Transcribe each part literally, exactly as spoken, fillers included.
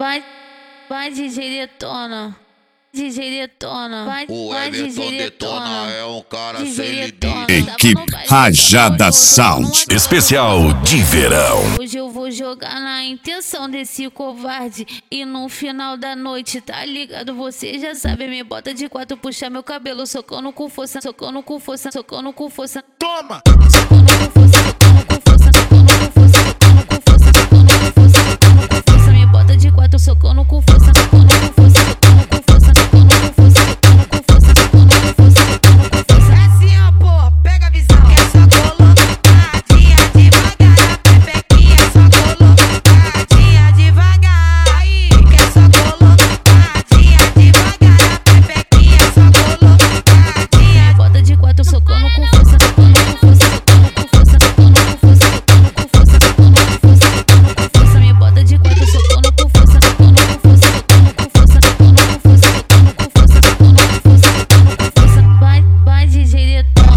Vai, vai D J Detona, D J Detona, vai, O vai D Everton J Detona Detona, é um cara D J sem Detona. limite. Equipe Rajada Sound, especial de verão. Hoje eu vou jogar na intenção desse covarde e no final da noite, tá ligado? Você já sabe, me bota de quatro, puxar meu cabelo, socando com força, socando com força, socando com força. Toma! Socando com força, socando com força, socando com força, socando com força, socando com força, socando com força. Me bota de quatro, socando com força, socando com força, socando com força, socando com força, socando com força, socando com força, socando com força. É assim, ó, pô, pega a visão. Que é só colocadinha devagar, a pepequinha é só colocadinha devagar. Aí, que é só colocadinha devagar, a pepequinha é só colocadinha. Me bota de quatro, socando com força, socando com força, socando com força, socando com força, socando com força, socando com força, socando com força. Me bota de quatro, socando com força, socando com força, socando com força, socando com força, socando com força, socando com força, socando com força. Vai, vai D J Detona.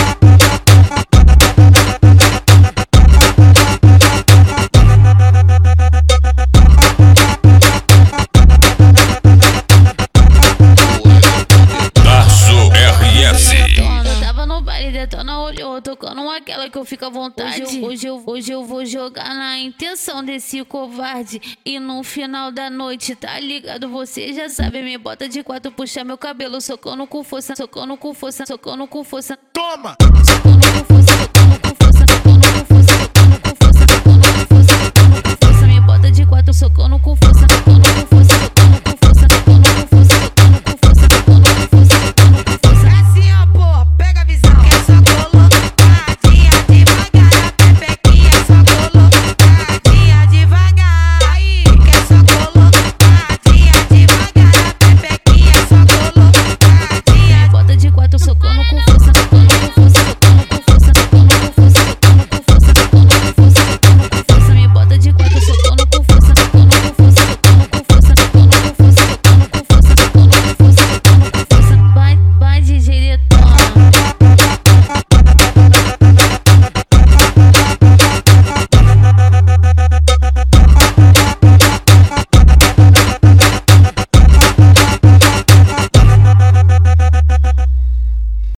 Darzo R S. Eu tava no baile, Detona olhou, tocando uma aquela que eu fico à vontade. Hoje eu, hoje, eu, hoje eu vou jogar na intenção desse covarde e no final da noite, tá ligado? Você já sabe, me bota de quatro, puxar meu cabelo, socando com força, socando com força, socando com força. Toma!